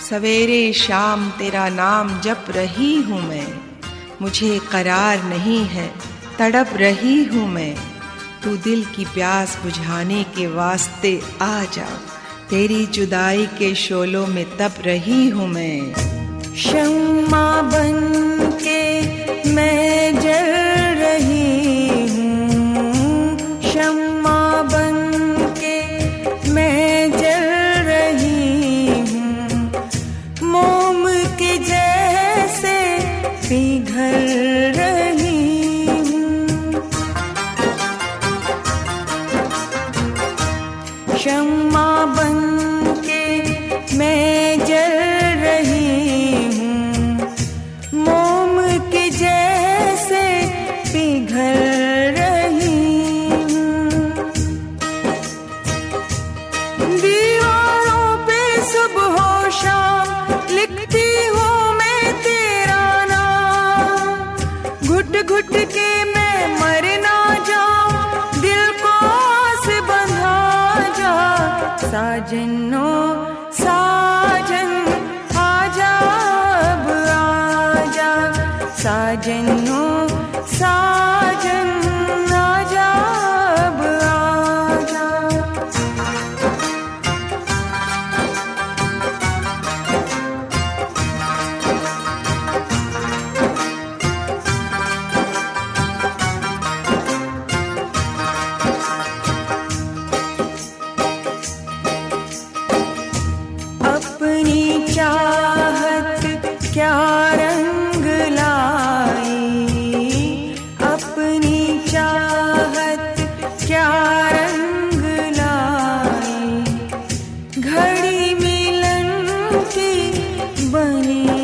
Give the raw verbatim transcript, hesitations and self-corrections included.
सवेरे शाम तेरा नाम जप रही हूँ मैं, मुझे करार नहीं है तड़प रही हूँ मैं। तू दिल की प्यास बुझाने के वास्ते आ जा, तेरी जुदाई के शोलों में तप रही हूँ मैं। शम्मा बन के मैं जल रही हूँ, शम्मा बन के मैं जल रही हूँ, मोम के जैसे पिघल रही हूँ। शम्मा बन के मैं जल रही हूँ, मोम के जैसे पिघल रही हूँ। दीवारों पे सुबह शाम लिखती हूँ मैं तेरा नाम, घुट घुट के मैं मर ना जाऊं, दिल को आस बंधा जा। साजनो साजन आजा अब आजा, साजनो साजन आजा अब आजा। अपनी चाहत क्या रंग लाई, अपनी चाहत क्या रंग लाई, घड़ी मिलन की बनी